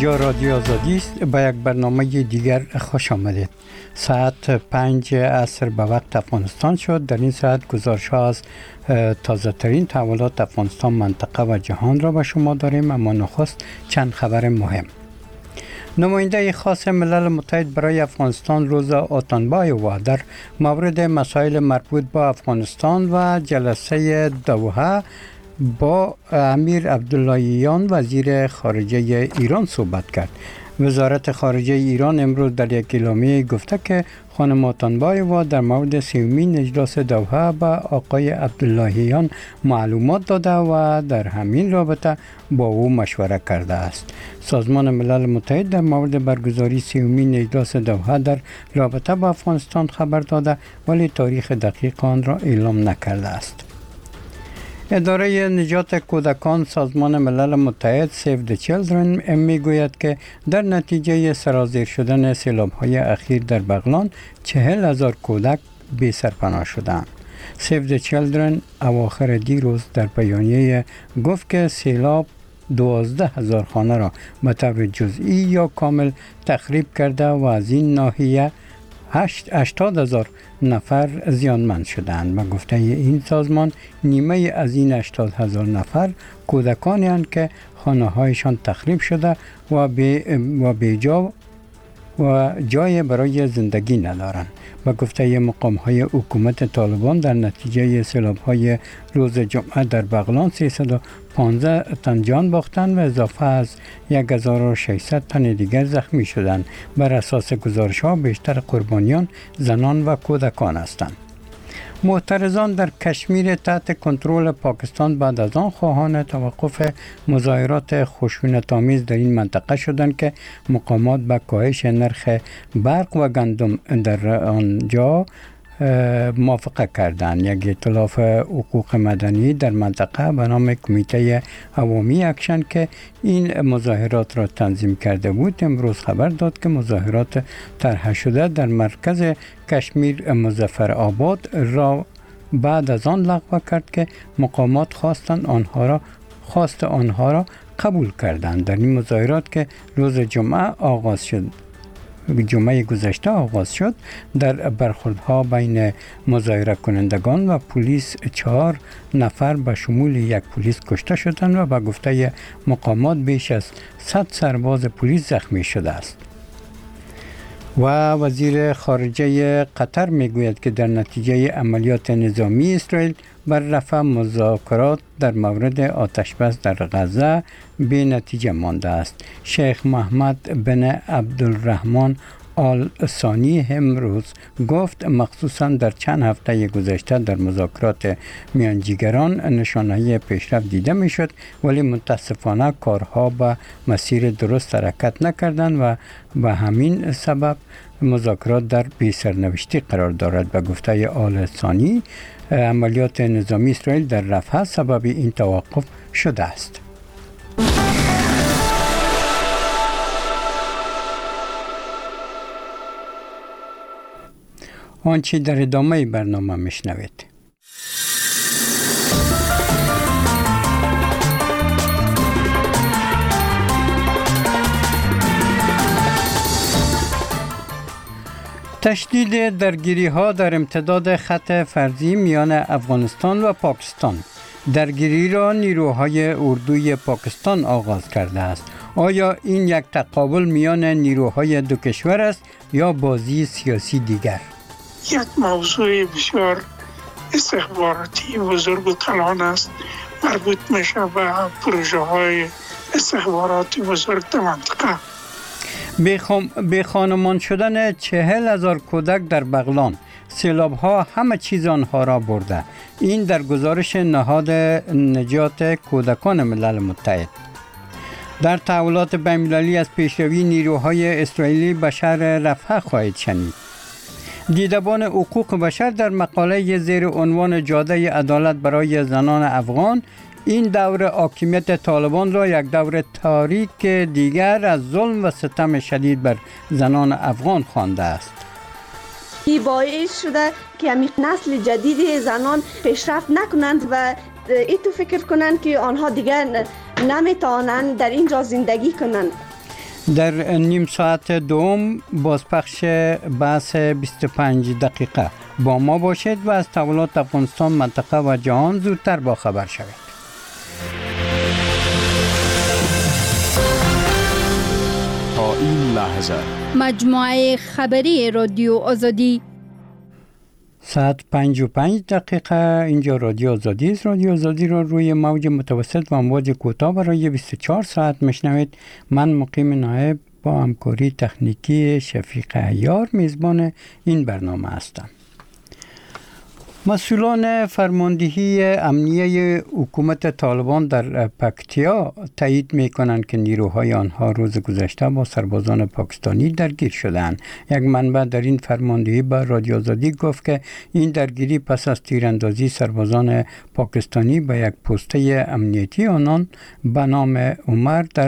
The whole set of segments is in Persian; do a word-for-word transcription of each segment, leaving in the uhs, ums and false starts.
اینجا رادیو آزادی است. با یک برنامه دیگر خوش آمدید. ساعت پنج عصر به وقت افغانستان شد. در این ساعت گزارش ها از تازه ترین تحولات افغانستان، منطقه و جهان را به شما داریم. اما نخست چند خبر مهم. نماینده خاص ملل متحد برای افغانستان روزا اوتانبایووا در مورد مسائل مربوط با افغانستان و جلسه دوحه با امیر عبداللهیان وزیر خارجه ایران صحبت کرد. وزارت خارجه ایران امروز در یک اعلامیه گفته که خانم اوتانبایووا در مورد سومین اجلاس دوحه با آقای عبداللهیان معلومات داده و در همین رابطه با او مشوره کرده است. سازمان ملل متحد در مورد برگزاری سومین اجلاس دوحه در رابطه با افغانستان خبر داده ولی تاریخ دقیق آن را اعلام نکرده است. اداره نجات کودکان سازمان ملل متحد سیو د چیلدرن میگوید که در نتیجه سرازیر شدن سیلاب‌های اخیر در بغلان چهل هزار کودک بی سرپناه شدند. سیو د چیلدرن اواخر دیروز در بیانیه گفت که سیلاب دوازده هزار خانه را به طور جزئی یا کامل تخریب کرده و از این ناحیه هشتاد هزار نفر زیانمند شدند. به گفته این سازمان نیمه از این هشتاد هزار نفر کودکانی هستند که خانه هایشان تخریب شده و به و بیجا و جای برای زندگی ندارند. به گفته مقام های حکومت طالبان در نتیجه سیلاب های روز جمعه در بغلان سیصد و پانزده تن جان باختند و اضافه از یک هزار و ششصد تن دیگر زخمی شدند. بر اساس گزارش ها بیشتر قربانیان زنان و کودکان هستند. معترضان در کشمیر تحت کنترل پاکستان بعد از آن خواهان توقف مظاهرات خشونت‌آمیز در این منطقه شدند که مقامات به کاهش نرخ برق و گندم در آنجا موافقه کردند. یک ائتلاف حقوق مدنی در منطقه به نام کمیته عوامی اکشن که این مظاهرات را تنظیم کرده بود امروز خبر داد که مظاهرات طرح شده در مرکز کشمیر مظفرآباد را بعد از آن لغو کرد که مقامات خواستند آنها را خواست آنها را قبول کردند. در این مظاهرات که روز جمعه آغاز شد جمعه گذشته آغاز شد در برخوردها بین مظاهره کنندگان و پلیس چهار نفر به شمول یک پلیس کشته شدند و به گفته مقامات بیش از صد سرباز پلیس زخمی شده است. و وزیر خارجه قطر میگوید که در نتیجه عملیات نظامی اسرائیل بر رفع مذاکرات در مورد آتشبس در غزه بی نتیجه مانده است. شیخ محمد بن عبدالرحمن آل ثانی امروز گفت مخصوصا در چند هفته گذشته در مذاکرات میانجیگران نشانه پیشرفت دیده میشد ولی متاسفانه کارها به مسیر درست حرکت نکردند و به همین سبب مذاکرات در بی سرنوشتی قرار دارد. به گفته آل ثانی عملیات نظامی اسرائیل در رفح سبب این توقف شده است. آنچه در ادامه برنامه میشنوید. تشدید درگیری ها در امتداد خط فرضی میان افغانستان و پاکستان. درگیری را نیروهای اردوی پاکستان آغاز کرده است. آیا این یک تقابل میان نیروهای دو کشور است یا بازی سیاسی دیگر؟ یک موضوع بسیار استخباراتی بزرگ و کلان است، مربوط میشه به پروژه های استخباراتی بزرگ در منطقه. به خانمان شدن چهل هزار کودک در بغلان، سیلاب ها همه چیز آنها را برده. این در گزارش نهاد نجات کودکان ملل متحد. در تحولات بین‌المللی از پیشروی نیروهای اسرائیلی به شهر رفح خواهید شنید. دیدبان حقوق بشر در مقاله زیر عنوان جاده عدالت برای زنان افغان این دور حاکمیت طالبان را یک دور تاریک دیگر از ظلم و ستم شدید بر زنان افغان خوانده است. این باعث شده که همین نسل جدید زنان پیشرفت نکنند و ای تو فکر کنند که آنها دیگر نمیتوانند در اینجا زندگی کنند. در نیم ساعت دوم بازپخش بحث بیست و پنج دقیقه با ما باشید و از تحولات افغانستان، منطقه و جهان زودتر با خبر شوید. تا این لحظه مجموعه خبری رادیو آزادی. ساعت پنج و پنج دقیقه اینجا رادیو آزادی است. رادیو آزادی را روی موج متوسط و امواج کوتاه برای بیست و چهار ساعت میشنوید. من مقیم نایب با همکاری تکنیکی شفیق عیار میزبان این برنامه هستم. مسئولان فرماندهی امنیه حکومت طالبان در پکتیا تایید می‌کنند که نیروهای آنها روز گذشته با سربازان پاکستانی درگیر شدند. یک منبع در این فرماندهی به رادیو آزادی گفت که این درگیری پس از تیراندازی سربازان پاکستانی به یک پسته امنیتی آنان به نام عمر در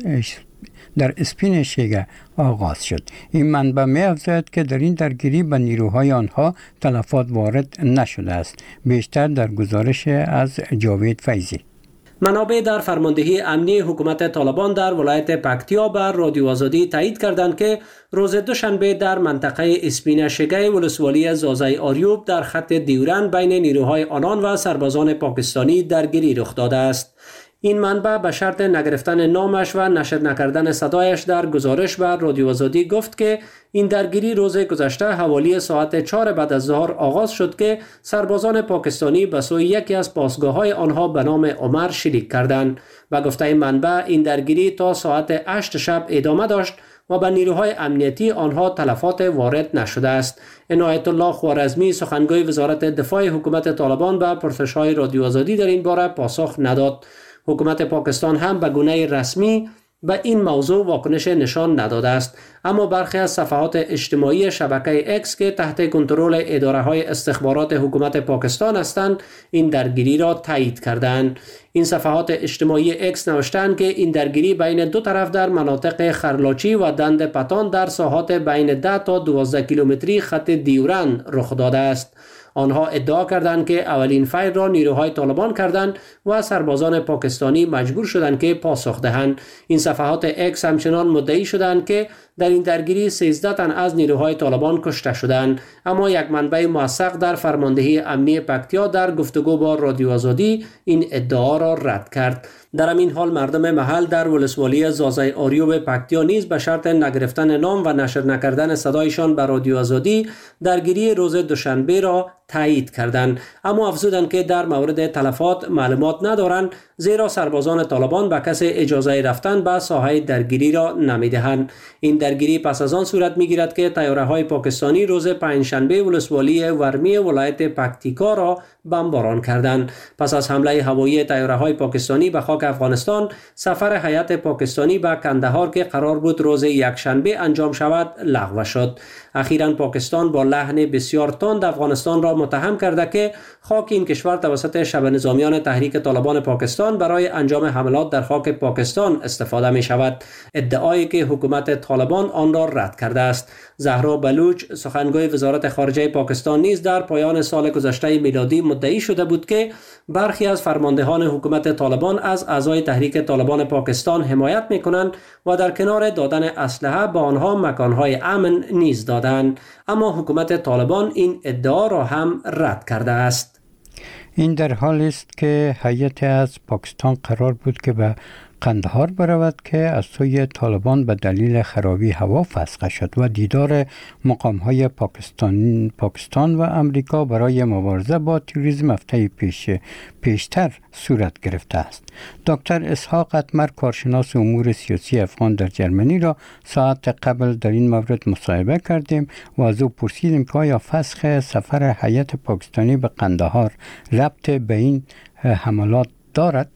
در اسپین شیگه آغاز شد. این منبع می افزاید که در این درگیری به نیروهای آنها تلفات وارد نشده است. بیشتر در گزارش از جاوید فیضی. منابع در فرماندهی امنی حکومت طالبان در ولایت پکتیا بر رادیو آزادی تایید کردند که روز دوشنبه در منطقه اسپین شیگه ولسوالی زازای آریوب در خط دیورن بین نیروهای آنان و سربازان پاکستانی درگیری رخ داده است. این منبع به شرط نگرفتن نامش و نشر نکردن صدایش در گزارش بر رادیو آزادی گفت که این درگیری روز گذشته حوالی ساعت چهار بعد از ظهر آغاز شد که سربازان پاکستانی به سوی یکی از پاسگاه‌های آنها به نام عمر شلیک کردند. و گفته منبع این درگیری تا ساعت هشت شب ادامه داشت و به نیروهای امنیتی آنها تلفات وارد نشده است. عنایت الله خوارزمی سخنگوی وزارت دفاع حکومت طالبان به پرسش‌های رادیو آزادی در این باره پاسخ نداد. حکومت پاکستان هم به گونه رسمی به این موضوع واکنش نشان نداده است، اما برخی از صفحات اجتماعی شبکه اکس که تحت کنترل اداره‌های استخبارات حکومت پاکستان هستند این درگیری را تایید کردند. این صفحات اجتماعی اکس نوشتند که این درگیری بین دو طرف در مناطق خرلاچی و دند پتان در ساحات بین ده تا دوازده کیلومتری خط دیورن رخ داده است. آنها ادعا کردند که اولین فیر را نیروهای طالبان کردند و سربازان پاکستانی مجبور شدند که پاسخ دهند. این صفحات اکس همچنان مدعی شدند که در این درگیری سیزده تن از نیروهای طالبان کشته شدند، اما یک منبع موثق در فرماندهی امنی پکتیا در گفتگو با رادیو آزادی این ادعا را رد کرد. در همین حال مردم محل در ولسوالی زازای آریوب پکتیا نیز به شرط نگرفتن نام و نشر نکردن صدایشان به رادیو آزادی درگیری روز دوشنبه را تایید کردند، اما افزودند که در مورد تلفات معلومات ندارند، زیرا سربازان طالبان به کسی اجازه رفتن به ساحه درگیری را نمیدهند. این درگیری پس از آن صورت میگیرد که طیاره‌های پاکستانی روز پنجشنبه ولسوالی ورمی ولایت پکتیکا را بمباران کردند. پس از حمله هوایی طیاره‌های پاکستانی به خاک افغانستان، سفر هیئت پاکستانی به کندهار که قرار بود روز یکشنبه انجام شود لغو شد. اخیراً پاکستان با لحن بسیار تند افغانستان را متهم کرده که خاک این کشور توسط شبه نظامیان تحریک طالبان پاکستان برای انجام حملات در خاک پاکستان استفاده می شود، ادعایی که حکومت طالبان آن را رد کرده است. زهرا بلوچ سخنگوی وزارت خارجه پاکستان نیز در پایان سال گذشته میلادی مدعی شده بود که برخی از فرماندهان حکومت طالبان از اعضای تحریک طالبان پاکستان حمایت می کنند و در کنار دادن اسلحه به آنها مکانهای امن نیز دادند، اما حکومت طالبان این ادعا را هم رد کرده است. این در حالی است که هیئت از پاکستان قرار بود که به قندهار برود که از سوی طالبان به دلیل خرابی هوا فسخ شد و دیدار مقام‌های پاکستان پاکستان و امریکا برای مبارزه با تروریسم هفته پیش پیشتر صورت گرفته است. دکتر اسحاق اتمر کارشناس امور سیاسی افغان در جرمنی را ساعت قبل در این مورد مصاحبه کردیم و از او پرسیدیم که آیا فسخ سفر هیئت پاکستانی به قندهار ربط به این حملات دارد؟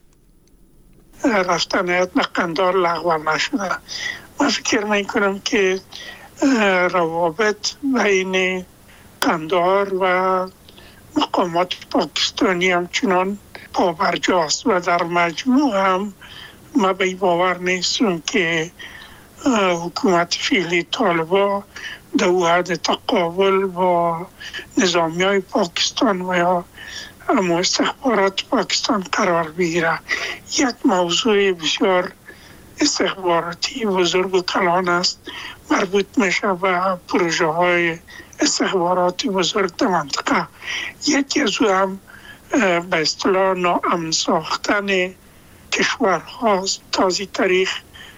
رفتن هیئت به قندهار لغو نشده. من فکر می کنم که روابط بین قندهار و مقامات پاکستانی همچنان پابرجاست و در مجموع هم ما به باور نیستم که حکومت فعلی طالبان در حد تقابل با نظامی های پاکستان و یا اما استخبارات پاکستان قرار بگیره. یک موضوع بسیار استخباراتی بزرگ و کلان است، مربوط میشه به پروژه های استخباراتی بزرگ در منطقه. یکی از او هم به اصطلاح ناامن ساختن کشورهاست. تازی تاریخ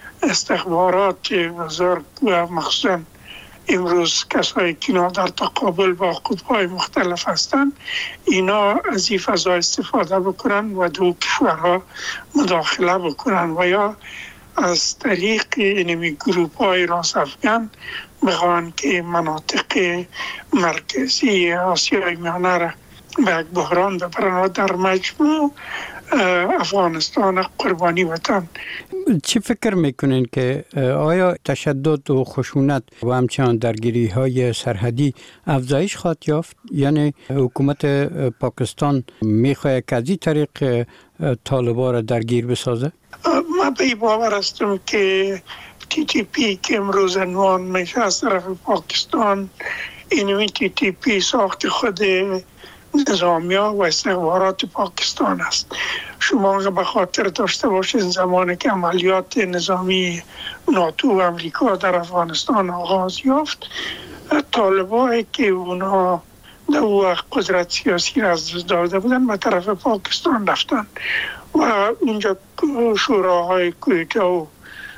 استخبارات بزرگ و مخصوصا امروز کسایی که اینا در تقابل با قطب‌های مختلف هستند، اینا از این فضا استفاده بکنن و دو کشورها مداخله بکنن و یا از طریق اینمی گروپ های راست افغان بخوان که مناطق مرکزی آسیای میانه را به یک بحران ببرن. در مجموع افغانستان قربانی وطن. چی فکر میکنین که آیا تشدد و خشونت و همچنان درگیری های سرحدی افزایش خواهد یافت؟ یعنی حکومت پاکستان میخواد که از این طریق طالبان را درگیر بسازه؟ من به این باور هستم که تی تی پی که امروز عنوان میشه از طرف پاکستان، اینوی تی تی پی ساخت خود نظامیا و استخبارات پاکستان است. شما به خاطر داشته باشید زمانی که عملیات نظامی ناتو و امریکا در افغانستان آغاز یافت، طالبایی که اونها در وقت قدرت سیاسی را از دست داده بودن به طرف پاکستان رفتن و اونجا شوراهای کویتا و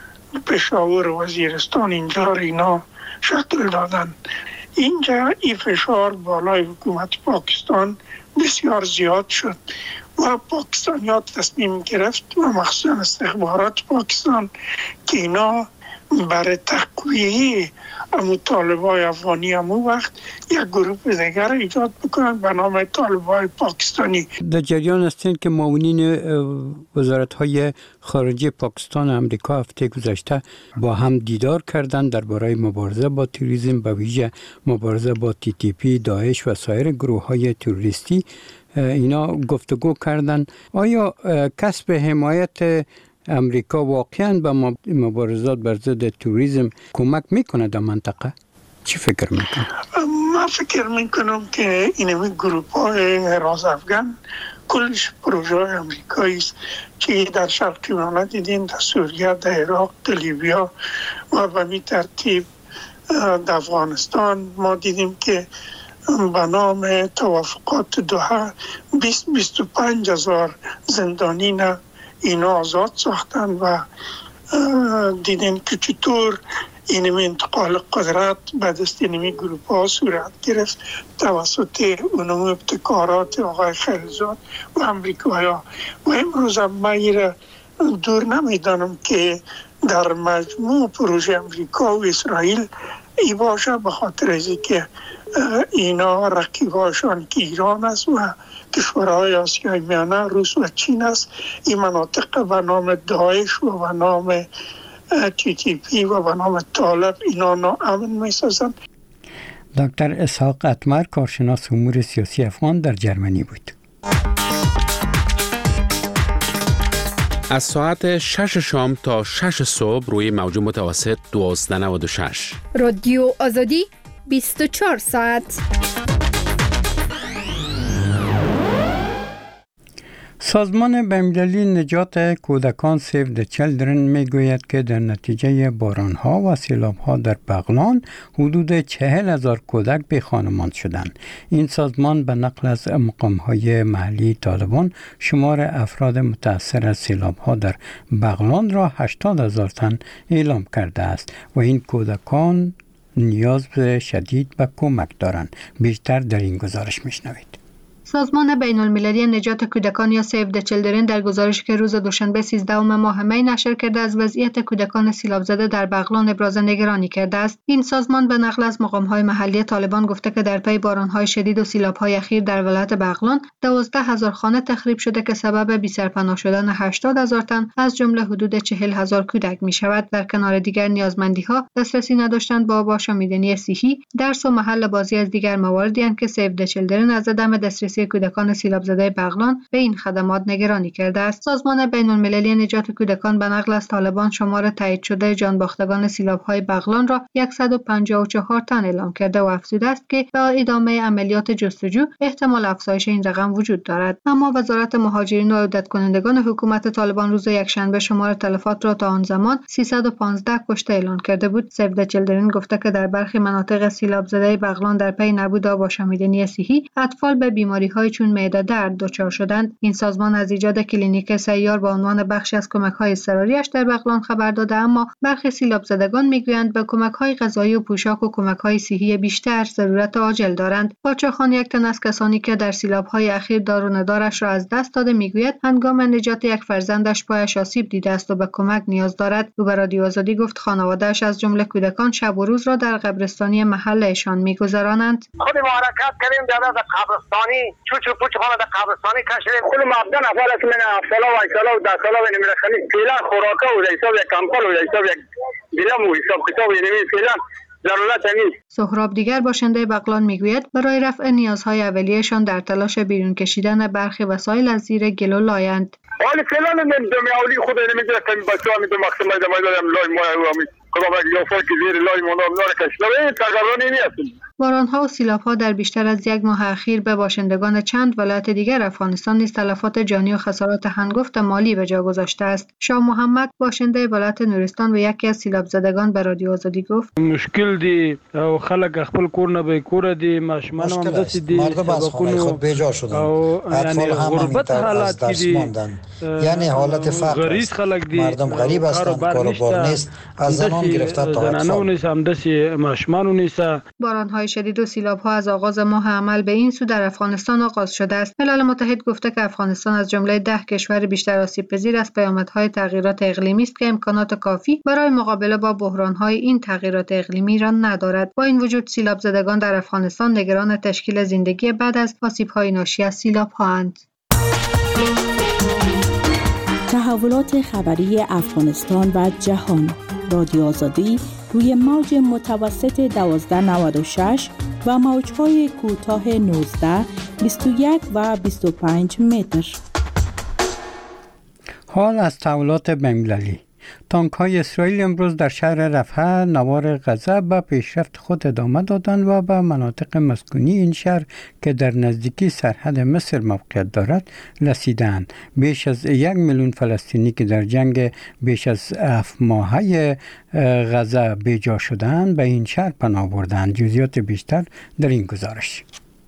پشاور و وزیرستان اینجا اینا شکل دادن. اینجا این فشار بالای حکومت پاکستان بسیار زیاد شد و پاکستانیان تصمیم گرفت و مخصوصا استخبارات پاکستان که اینا برای تقویه امو طالبای افغانی امو وقت یک گروپ دیگر ایجاد بکنن به نام طالبای پاکستانی. در جریان هستین که معاونین وزارت های خارجه پاکستان و امریکا هفته گذشته با هم دیدار کردند درباره مبارزه با تروریسم، به ویژه مبارزه با تی تی پی، داعش و سایر گروه های تروریستی. اینا گفتگو کردند. آیا کسب حمایت امریکا واقعا به مبارزات بر ضد تروریسم کمک میکنه در منطقه؟ چی فکر میکنه؟ من فکر میکنم که اینمی گروپ های راز افغان کلش پروژه های امریکایی است که در شرق میانه دیدیم، در سوریه، در عراق، در لیبیا و به می ترتیب در افغانستان ما دیدیم که به نام توافقات دوحه بیست تا بیست و پنج هزار زندانین اینا آزاد ساختن و دیدن که چطور اینمی انتقال قدرت به دست اینمی گروپ ها صورت گرفت توسط اونم ابتکارات آقای خلیلزاد و امریکایی ها. و امروز هم من دور نمیدانم که در مجموع پروژه امریکا و اسرائیل ای باشه، به خاطر از که اینا رقیباشان که ایران است و کشورهای آسیای میانه، روس و چین است. این مناطق به نام داعش و به نام تی تی پی و به نام طالب اینا ناامن می سازند. دکتر اسحاق اتمر، کارشناس امور سیاسی افغان، در جرمنی بود. از ساعت شش شام تا شش صبح روی موج متوسط دوازده و نود و شش. رادیو آزادی بیست و چهار ساعت. سازمان بین‌المللی نجات کودکان سیو د چیلدرن میگوید که در نتیجه بارانها و سیلابها در بغلان حدود چهل هزار کودک بی خانمان شدند. این سازمان به نقل از مقام‌های محلی طالبان شمار افراد متاثر از سیلابها در بغلان را هشتاد هزار تن اعلام کرده است و این کودکان نیاز به شدید به کمک دارند. بیشتر در این گزارش میشنوید. سازمان بین‌المللی نجات کودکان یا سیو د چیلدرن در گزارشی که روز دوشنبه سیزدهم ماه می نشر کرده از وضعیت کودکان سیلاب زده در بغلان ابراز نگرانی کرده است. این سازمان به نقل از مقام‌های محلی طالبان گفته که در پی باران‌های شدید و سیلاب‌های اخیر در ولایت بغلان دوازده هزار خانه تخریب شده که سبب بی‌سرپناه شدن هشتاد هزار تن از جمله حدود چهل هزار کودک می‌شود. در کنار دیگر نیازمندی‌ها دسترسی نداشتند با آب و آشامیدنی صحی، درس و محل بازی از دیگر مواردی اند که سیو د چیلدرن از عدم دسترسی دسترسی کودکان سیلاب زده بغلان به این خدمات نگرانی کرده است. سازمان بین المللی نجات کودکان به نقل از طالبان شمار تایید شده جانباختگان سیلاب‌های بغلان را صد و پنجاه و چهار تن اعلام کرده و افزوده است که به ادامه عملیات جستجو احتمال افزایش این رقم وجود دارد. اما وزارت مهاجرین و عودت کنندگان حکومت طالبان روز یکشنبه شمار تلفات را تا آن زمان سیصد و پانزده کشته اعلام کرده بود. سیو د چیلدرن گفته که در برخی مناطق سیلاب زده بغلان در پی نبود آب و شامیدنی صحی اطفال به بیماری‌های چون معده درد دچار شدند. این سازمان از ایجاد کلینیک سیار به عنوان بخشی از کمک‌های اضطراری‌اش در بغلان خبر داده، اما برخی سیلاب زدگان میگویند به کمک‌های غذایی و پوشاک و کمک‌های صحی بیشتر ضرورت عاجل دارند. پاچا خان یک تن از کسانی که در سیلاب‌های اخیر دار و ندارش را از دست داده میگوید هنگام نجات یک فرزندش پایش آسیب دیده است و به کمک نیاز دارد. او به رادیو آزادی گفت خانواده‌اش از جمله کودکان شب و روز را در قبرستانی محلشان می‌گذرانند. خود ما حرکت کردیم در قبرستانی چوچو پوچ خانه در قبرستانی کشیدیم. خود مبدن افعال است من افسالا و ایسالا و دسالا و نمیرسانی فعلا خوراکا و حساب یک کمپل و حساب یک دیلم و حساب کتاب نمی فعلا ضرورت نیست. سهراب دیگر باشنده بغلان میگوید برای رفع نیازهای اولیه‌شان در تلاش بیرون کشیدن برخی وسایل از زیر گل و لایند. حالا فعلا نمیدونم اولی خود نمیدونم بچه‌ها میدونم مقصد دادم لای ما و کدام یافا که زیر لای مونا نار کشلا این تقریبا نیست. باران‌ها و سیلاب‌ها در بیشتر از یک ماه اخیر به باشندگان چند ولایت دیگر افغانستان نیز تلفات جانی و خسارات هنگفت مالی به جا گذاشته است. شاه محمد باشنده ولایت نورستان و یکی از سیلاب زدگان به رادیو آزادی گفت مشکل دی او خلک خپل کور نه به کور دی ماشومان هم دست دی مردم از خانه خود بیجا شدند، اطفال هم همینطور از درس ماندند، یعنی حالت فقر است. مردم غریب هستند، کار و بار نیست، از زنان گرفته تا اطفال. باران‌های شدید و سیلاب‌ها از آغاز ماه عمل به این سو در افغانستان آغاز شده است. ملل متحد گفته که افغانستان از جمله ده کشور بیشتر آسیب‌پذیر از پیامدهای تغییرات اقلیمی است که امکانات کافی برای مقابله با بحران‌های این تغییرات اقلیمی را ندارد. با این وجود سیلاب زدگان در افغانستان نگران تشکیل زندگی بعد از آسیب‌های ناشی از سیلاب‌هاند. تحولات خبری افغانستان و جهان. رادیو آزادی روی موج متوسط دوازده نود و شش و موج‌های کوتاه نوزده، بیست و یک و بیست و پنج متر. حال از تحولات بین‌المللی. تانک‌های اسرائیل امروز در شهر رفح نوار غزه به پیشرفت خود ادامه دادند و به مناطق مسکونی این شهر که در نزدیکی سرحد مصر موقعیت دارد رسیدند. بیش از یک میلیون فلسطینی که در جنگ بیش از هفت ماهه غزه بیجا شدند به این شهر پناه بردند. جزئیات بیشتر در این گزارش.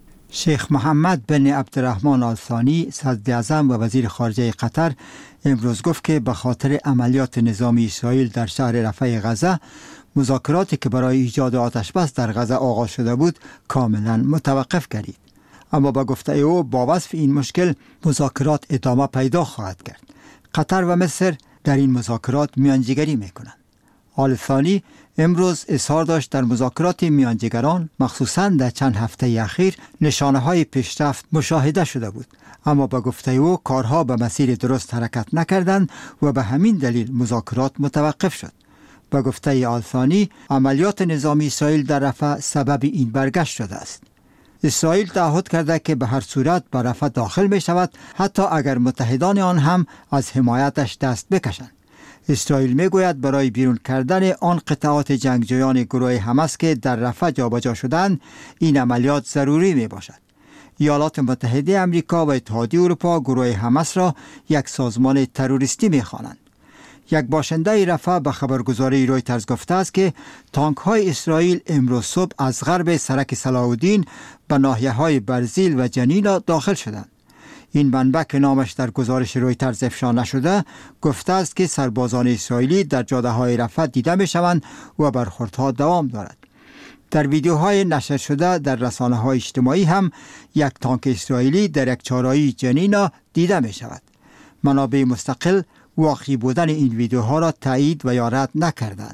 شیخ محمد بن عبدالرحمن آل ثانی صدر اعظم و وزیر خارجه قطر امروز گفت که به خاطر عملیات نظامی اسرائیل در شهر رفح غزه مذاکراتی که برای ایجاد آتش بس در غزه آغاز شده بود کاملا متوقف گردید. اما با گفته او با وصف این مشکل مذاکرات ادامه پیدا خواهد کرد. قطر و مصر در این مذاکرات میانجیگری میکنند. آل ثانی امروز اظهار داشت در مذاکرات میانجیگران مخصوصاً در چند هفته اخیر نشانه های پیشرفت مشاهده شده بود، اما با گفته او کارها به مسیر درست حرکت نکردند و به همین دلیل مذاکرات متوقف شد. با گفته آل ثانی عملیات نظامی اسرائیل در رفح سبب این برگشت شده است. اسرائیل تعهد کرده که به هر صورت به رفح داخل می شود حتی اگر متحدان آن هم از حمایتش دست بکشند. اسرائیل میگوید برای بیرون کردن آن قطعات جنگجویان گروه حماس که در رفح جابجا شدند این عملیات ضروری می باشد. ایالات متحده آمریکا و اتحادیه اروپا گروه حماس را یک سازمان تروریستی می خوانند. یک باشنده رفح به خبرگزاری رویترز گفته است که تانک های اسرائیل امروز صبح از غرب سرک صلاح الدین به ناحیه های برزیل و جنین داخل شدند. این منبع که نامش در گزارش رویترز افشا نشده گفته است که سربازان اسرائیلی در جاده های رفح دیده می شوند و برخوردها دوام دارد. در ویدیوهای نشر شده در رسانه های اجتماعی هم یک تانک اسرائیلی در یک چهارراهی جنینا دیده می شود. منابع مستقل واقعی بودن این ویدیوها را تایید و یا رد نکردند.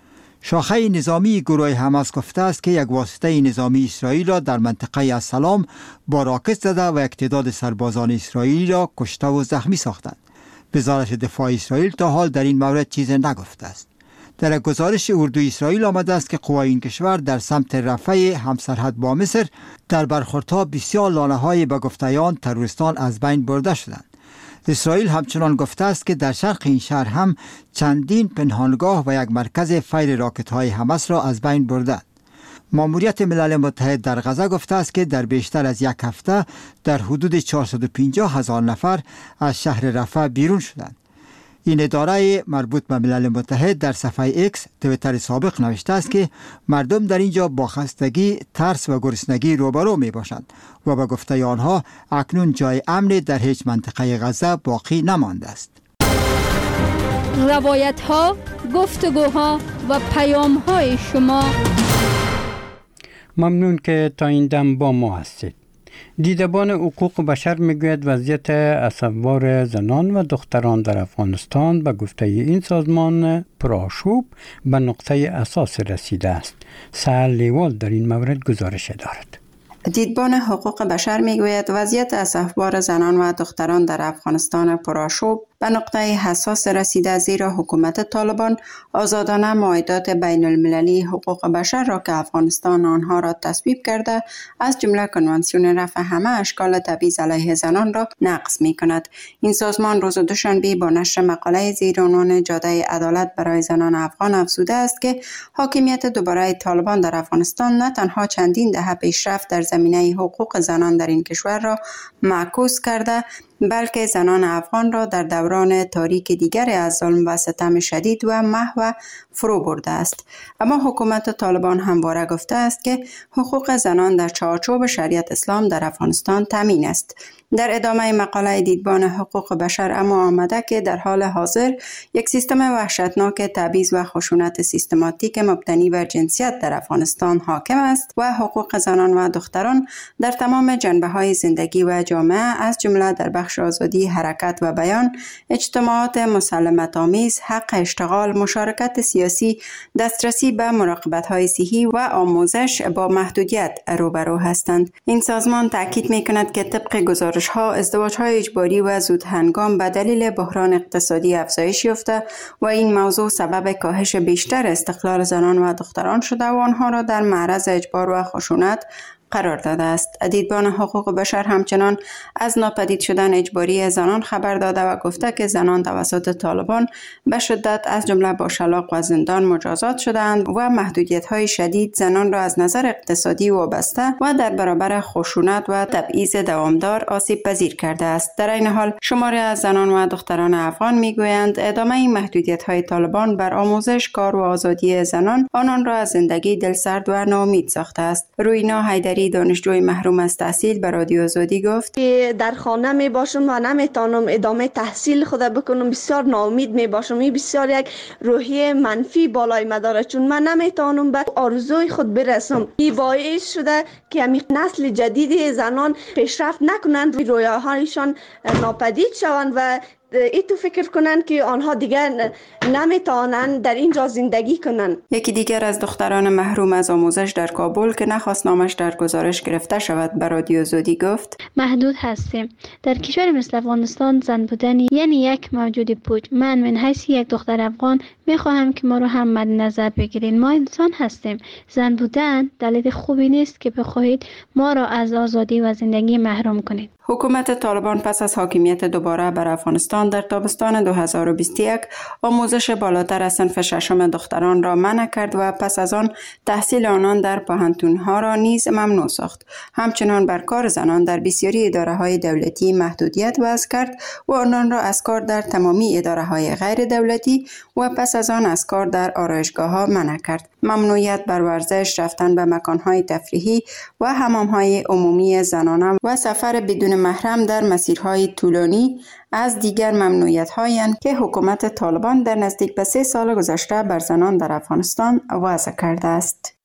شاخه نظامی گروه حماس گفته است که یک واسطه نظامی اسرائیل را در منطقه السلام با راکت زده و یک تعداد سربازان اسرائیلی را کشته و زخمی ساختند. وزارت دفاع اسرائیل تا حال در این مورد چیزی نگفته است. در گزارش اردوی اسرائیل آمده است که قوای این کشور در سمت رفح همسرحد با مصر در برخوردها بسیار لانه‌های به گفته آن تروریستان از بین برده شدند. اسرائیل همچنان گفته است که در شرق این شهر هم چندین پنهانگاه و یک مرکز فیر راکت‌های حماس را از بین بردند. ماموریت ملل متحد در غزه گفته است که در بیشتر از یک هفته در حدود چهارصد و پنجاه هزار نفر از شهر رفح بیرون شدند. این اداره مربوط به ملل متحد در صفحه ایکس تویتر سابق نوشته است که مردم در اینجا با خستگی، ترس و گرسنگی روبرو می باشند و به گفته آنها اکنون جای امن در هیچ منطقه غزه باقی نمانده است. روایت ها، گفتگوها و پیام های شما. ممنون که تا این دم با ما هستید. دیدبان حقوق بشر میگوید وضعیت اسفبار زنان و دختران در افغانستان به گفته این سازمان پرآشوب به نقطه اساس رسیده است. سهل لیوال در این مورد گزارش دارد. دیدبان حقوق بشر میگوید وضعیت اسفبار زنان و دختران در افغانستان پرآشوب به نقطه حساس رسیده، زیرا حکومت طالبان آزادانه معاهدات بین المللی حقوق بشر را که افغانستان آنها را تصویب کرده از جمله کنوانسیون رفع همه اشکال تبعیض علیه زنان را نقض می کند. این سازمان روز دوشنبه با نشر مقاله زیر عنوان جاده عدالت برای زنان افغان افزوده است که حاکمیت دوباره طالبان در افغانستان نه تنها چندین دهه پیشرفت در زمینه حقوق زنان در این کشور را معکوس کرده، بلکه زنان افغان را در دوران تاریک دیگر از ظلم و ستم شدید و محو فرو برده است. اما حکومت طالبان همواره گفته است که حقوق زنان در چارچوب شریعت اسلام در افغانستان تامین است. در ادامه مقاله دیدبان حقوق بشر اما آمده که در حال حاضر یک سیستم وحشتناک تبعیض و خشونت سیستماتیک مبتنی بر جنسیت در افغانستان حاکم است و حقوق زنان و دختران در تمام جنبه‌های زندگی و جامعه از جمله در بخش آزادی حرکت و بیان، اجتماعات مسالمت آمیز، حق اشتغال، مشارکت سیاسی، دسترسی به مراقبت‌های صحی و آموزش با محدودیت روبرو هستند. این سازمان تاکید می‌کند که طبق گزارش ها ازدواج‌های اجباری و زود هنگام به دلیل بحران اقتصادی افزایش یافته و این موضوع سبب کاهش بیشتر استقلال زنان و دختران شده و آنها را در معرض اجبار و خشونت قرار داده است. دیدبان حقوق بشر همچنان از ناپدید شدن اجباری زنان خبر داده و گفته که زنان توسط طالبان به شدت از جمله با شلاق و زندان مجازات شدند و محدودیت‌های شدید زنان را از نظر اقتصادی وابسته و در برابر خشونت و تبعیض دوامدار آسیب پذیر کرده است. در این حال شماری از زنان و دختران افغان میگویند ادامه این محدودیت‌های طالبان بر آموزش، کار و آزادی زنان آنان را از زندگی دلسرد و ناامید ساخته است. روینا حیدری دانشجوی محروم از تحصیل به رادیو آزادی گفت که در خانه می باشم و نمیتونم ادامه تحصیل خود بکنم، بسیار ناامید می باشم. این بسیار یک روحیه منفی بالای من داره، چون من نمیتونم به آرزوی خود برسم. این باعث شده که همین نسل جدید زنان پیشرفت نکنند، رویاهایشان ناپدید شوند و ای تو فکر کنن که آنها دیگر نمیتونن در اینجا زندگی کنن. یکی دیگر از دختران محروم از آموزش در کابل که نخواست نامش در گزارش گرفته شود به رادیو آزادی گفت محدود هستیم. در کشور مثل افغانستان زن بودن یعنی یک موجود پوچ. من من حیث یک دختر افغان میخواهم که ما رو هم مد نظر بگیرین. ما انسان هستیم. زن بودن دلیل خوبی نیست که بخواهید ما را از آزادی و زندگی محروم کنید. حکومت طالبان پس از حاکمیت دوباره بر افغانستان در تابستان دو هزار و بیست و یک آموزش بالاتر از صنف ششم دختران را منع کرد و پس از آن تحصیل آنان در پوهنتون‌ها را نیز ممنوع ساخت. همچنان بر کار زنان در بسیاری اداره‌های دولتی محدودیت وضع کرد و آنان را از کار در تمامی اداره‌های غیر دولتی و پس از آن از کار در آرایشگاه‌ها منع کرد. ممنوعیت بر ورزش، رفتن به مکان‌های تفریحی و حمام‌های عمومی زنانه و سفر بدون محرم در مسیرهای طولانی از دیگر ممنوعیت‌هایی اند که حکومت طالبان در نزدیک به سه سال گذشته بر زنان در افغانستان وضع کرده است.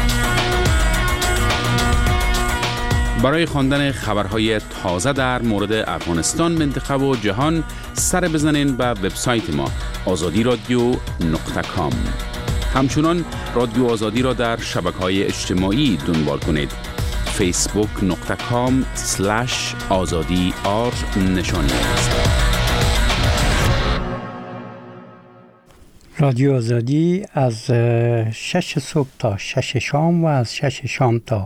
برای خواندن خبرهای تازه در مورد افغانستان، منطقه و جهان سر بزنین به وبسایت ما آزادی رادیو نقطه کام. همچنان رادیو آزادی را در شبکه‌های اجتماعی دنبال کنید. فیسبوک نقطه کام سلش آزادی آر نشانی است. رادیو آزادی از شش صبح تا شش شام و از شش شام تا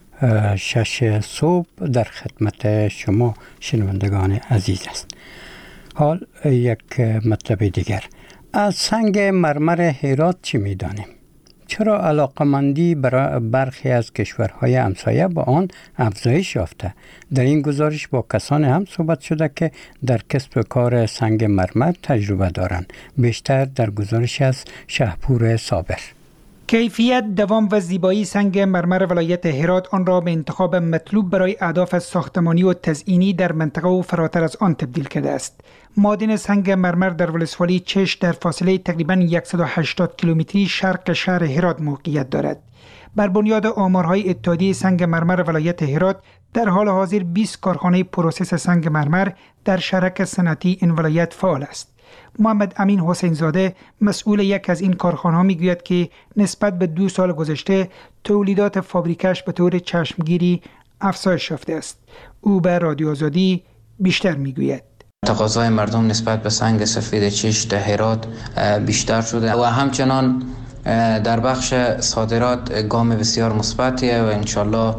شش صبح در خدمت شما شنوندگان عزیز است. حال یک مطلب دیگر، از سنگ مرمر هرات چی می‌دانیم؟ چرا علاقمندی برای برخی از کشورهای همسایه با آن افزایش یافته؟ در این گزارش با کسان هم صحبت شده که در کسب کار سنگ مرمر تجربه دارند. بیشتر در گزارش از شهپور صابر. کیفیت، دوام و زیبایی سنگ مرمر ولایت هرات آن را به انتخاب مطلوب برای اهداف ساختمانی و تزئینی در منطقه و فراتر از آن تبدیل کرده است. معادن سنگ مرمر در ولسوالی چش در فاصله تقریباً صد و هشتاد کیلومتری شرق شهر هرات موقعیت دارد. بر بنیاد آمارهای اتحادیه سنگ مرمر ولایت هرات، در حال حاضر بیست کارخانه پروسس سنگ مرمر در شرک صنعتی این ولایت فعال است. محمد امین حسین زاده مسئول یک از این کارخانه‌ها میگوید که نسبت به دو سال گذشته تولیدات فابریکش به طور چشمگیری افزایش یافته است. او به رادیو آزادی بیشتر میگوید. تقاضای مردم نسبت به سنگ سفید چش در هرات بیشتر شده و همچنان در بخش صادرات گام بسیار مثبتیه و انشالله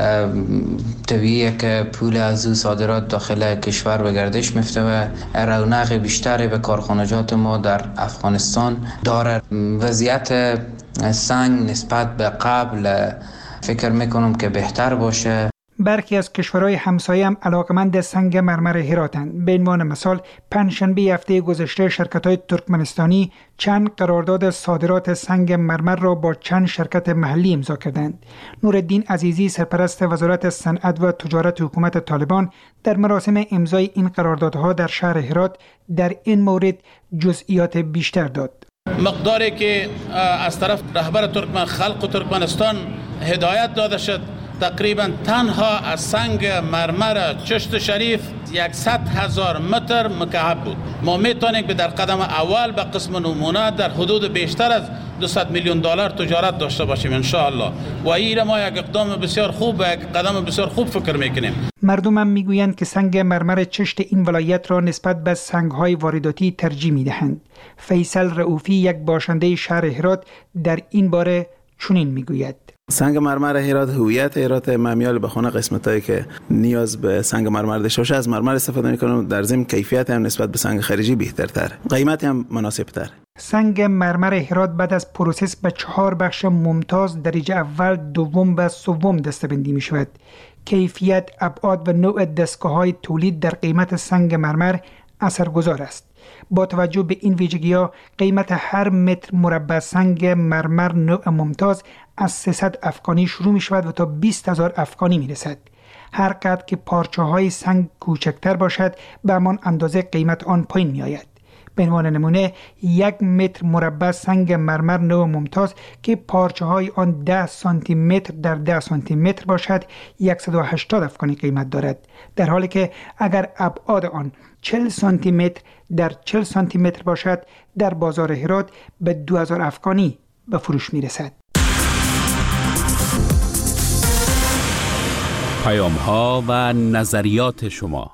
طبیعیه که پول از او صادرات داخل کشور به گردش میفته و رونق بیشتری به کارخانجات ما در افغانستان داره. وضعیت سنگ نسبت به قبل فکر میکنم که بهتر باشه. برخی از کشورهای همسایه هم علاقمند سنگ مرمر هراتند. به عنوان مثال پنجشنبه هفته گذشته شرکت‌های ترکمنستانی چند قرارداد صادرات سنگ مرمر را با چند شرکت محلی امضا کردند. نورالدین عزیزی سرپرست وزارت صنعت و تجارت حکومت طالبان در مراسم امضای این قراردادها در شهر هرات در این مورد جزئیات بیشتر داد. مقداری که از طرف رهبر ترکمن خلق ترکمنستان هدایت داده شد تقریبا تنها از سنگ مرمر چشت شریف صد هزار متر مکعب بود. ما میتونیم که در قدم اول به قسم نمونه در حدود بیشتر از دویست میلیون دلار تجارت داشته باشیم ان شاء الله و این ما یک اقدام بسیار خوب و یک قدم بسیار خوب فکر میکنیم. مردم هم میگویند که سنگ مرمر چشت این ولایت را نسبت به سنگ‌های وارداتی ترجیح میدهند. فیصل رؤوفی یک باشنده شهر هرات در این باره چنین میگوید. سنگ مرمر هرات هویت هرات. ممیال به خونه قسمتایی که نیاز به سنگ مرمر داشته باشه از مرمر استفاده میکنم. در ضمن کیفیت هم نسبت به سنگ خارجی بهترتر، قیمت هم مناسبتر. سنگ مرمر هرات بعد از پروسس به چهار بخش ممتاز درجه اول، دوم و سوم دسته‌بندی می شود. کیفیت، ابعاد و نوع دستگاه‌های تولید در قیمت سنگ مرمر اثرگذار است. با توجه به این ویژگی‌ها قیمت هر متر مربع سنگ مرمر نوع ممتاز از سیصد افغانی شروع می شود و تا بیست هزار افغانی می رسد. هر قدر که پارچه های سنگ کوچکتر باشد به همان اندازه قیمت آن پایین می آید. به عنوان نمونه یک متر مربع سنگ مرمر نوع ممتاز که پارچه های آن ده سانتی متر در ده سانتی متر باشد صد و هشتاد افغانی قیمت دارد، در حالی که اگر ابعاد آن چهل سانتی متر در چهل سانتی متر باشد در بازار هرات به دو هزار افغانی به فروش می رسد. پیام ها و نظریات شما.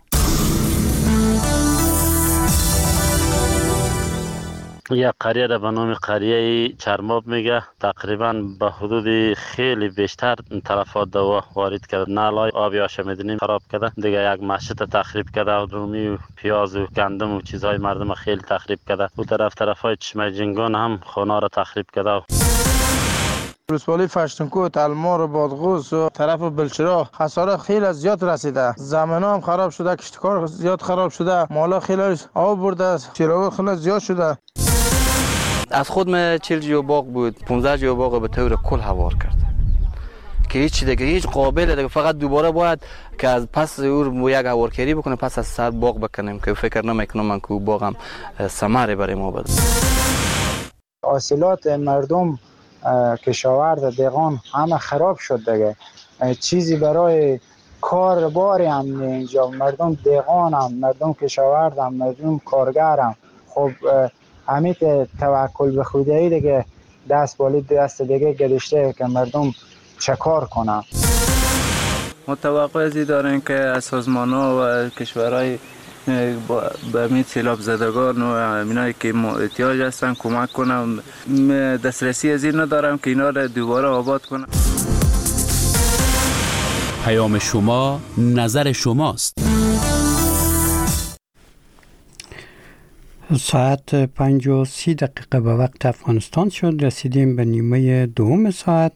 یک قریه را به نام قریه چرماب میگه. تقریبا به حدود خیلی بیشتر تلفات دوا وارد کرد. نالای آبی آشه میدونیم خراب کرده. دیگه یک مسجد تخریب کرده و رومی و پیاز و گندم و چیزهای مردم خیلی تخریب کرده. او طرف طرفای چشمه جنگان هم خانه را تخریب کرده. ولسوالی فشتونکو، تلمار، بادغوس و طرف بلچراغ خسارات خیلی زیاد رسیده. زمین هم خراب شده، کشتکار زیاد خراب شده، مالا خیلی آب برده، چراغ خیلی زیاد شده. از خود من چهل جو باغ بود، پانزده جو باغ به طور کل هوار کرد که هیچ دیگه هیچ قابل دیگه فقط دوباره باید که از پس او یک هوارکاری بکنه، پس از سر باغ بکنیم که فکر نمیکنم من که باغم ثمره برای ما بده. حاصلات مردم کشاورز دیگان همه خراب شد دیگه. چیزی برای کار باری هم اینجا مردم دیگان هم، مردم کشاورز هم، مردم کارگر هم. خب همین توکل به خدایی دیگه دست بالی دست دیگه گذاشته که مردم چکار کنن. متوقع ازی داریم که از سازمان‌ها و کشورهای به امید سیلاب زدگان و امینایی که احتیاج هستن کمک کنم. دسترسی از این ندارم که اینا را دوباره آباد کنم. پیام شما نظر شماست. ساعت پنج و سی دقیقه به وقت افغانستان شد. رسیدیم به نیمه دوم ساعت.